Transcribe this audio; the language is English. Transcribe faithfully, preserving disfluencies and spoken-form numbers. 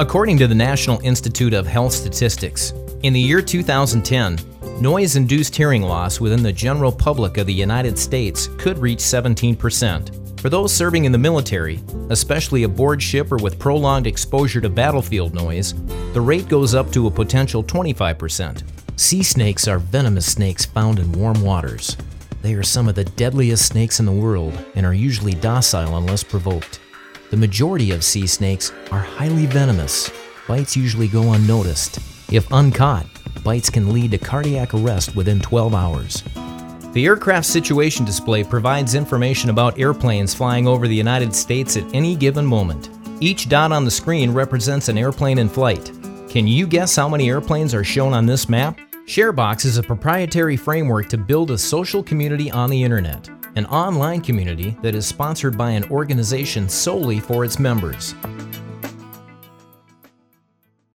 According to the National Institute of Health Statistics, in the year two thousand ten, noise-induced hearing loss within the general public of the United States could reach seventeen percent. For those serving in the military, especially aboard ship or with prolonged exposure to battlefield noise, the rate goes up to a potential twenty-five percent. Sea snakes are venomous snakes found in warm waters. They are some of the deadliest snakes in the world and are usually docile unless provoked. The majority of sea snakes are highly venomous. Bites usually go unnoticed. If uncaught, bites can lead to cardiac arrest within twelve hours. The Aircraft Situation Display provides information about airplanes flying over the United States at any given moment. Each dot on the screen represents an airplane in flight. Can you guess how many airplanes are shown on this map? ShareBox is a proprietary framework to build a social community on the internet, an online community that is sponsored by an organization solely for its members.